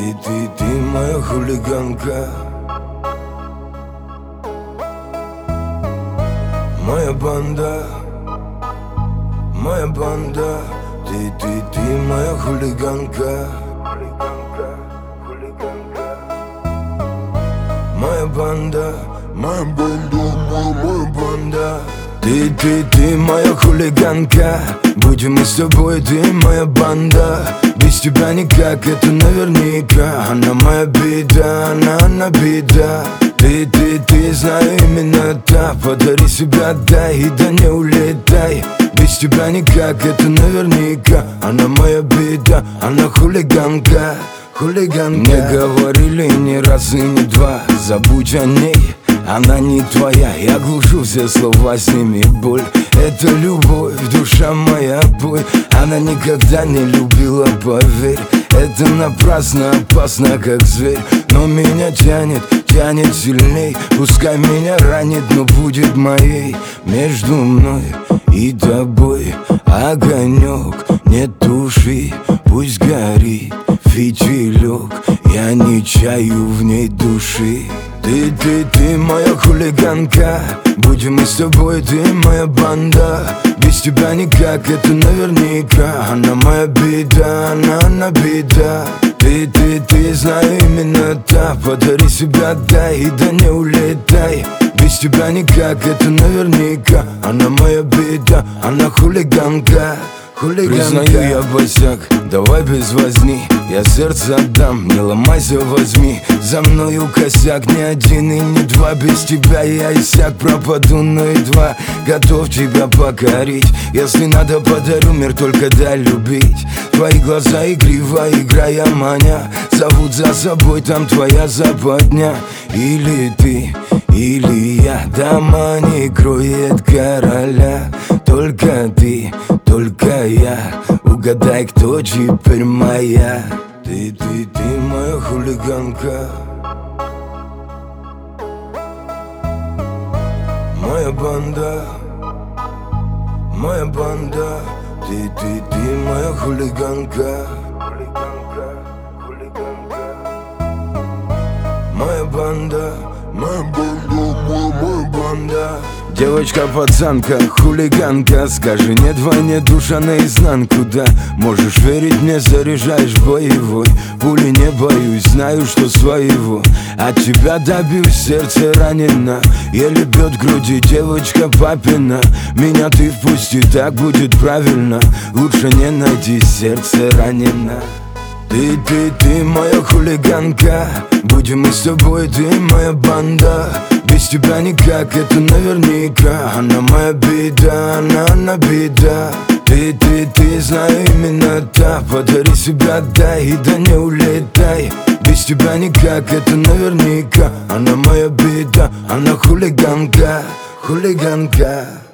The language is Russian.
Ты моя хулиганка, моя банда, моя банда. Ты моя хулиганка, моя банда, моя банда, моя банда. Ты моя хулиганка, будем мы с тобой, ты моя банда. Без тебя никак, это наверняка. Она моя беда, она беда. Ты, знаю, именно та. Подари себя, дай, и да не улетай. Без тебя никак, это наверняка. Она моя беда, она хулиганка, хулиганка. Мне говорили не раз и не два, забудь о ней, она не твоя. Я глушу все слова, сними боль. Это любовь, душа моя, бой. Она никогда не любила, поверь. Это напрасно, опасно, как зверь. Но меня тянет, тянет сильней. Пускай меня ранит, но будет моей. Между мной и тобой огонек, не туши, пусть горит фитилек. Я не чаю в ней души. Ты моя хулиганка, будем мы с тобой, ты моя банда. Без тебя никак, это наверняка. Она моя беда, она беда. Ты, знаю, именно та. Подари себя, дай, и да не улетай. Без тебя никак, это наверняка. Она моя беда, она хулиганка, хулиганка. Признаю, я босяк, давай без возни. Я сердце отдам, не ломайся, возьми. За мною косяк, ни один и не два. Без тебя я иссяк, пропаду, но едва готов тебя покорить. Если надо, подарю мир, только дай любить. Твои глаза игриво, играя маня, зовут за собой, там твоя западня. Или ты, или я, дома не кроет короля. Только ты, только я, угадай, кто теперь моя. Ты моя хулиганка, моя банда, моя банда. Ты моя хулиганка, моя банда, моя банда, моя банда. Девочка-пацанка, хулиганка, скажи нет войне, душа наизнанку, да. Можешь верить мне, заряжаешь боевой. Пули не боюсь, знаю, что своего. От тебя добьюсь, сердце ранено, еле бьет в груди девочка папина. Меня ты впусти, так будет правильно. Лучше не найти, сердце ранено. Ты моя хулиганка, будем мы с тобой, ты моя банда. Без тебя никак, это наверняка. Она моя беда, она беда. Ты, знаю, именно та. Подари себя, дай, и да не улетай. Без тебя никак, это наверняка. Она моя беда, она хулиганка, хулиганка.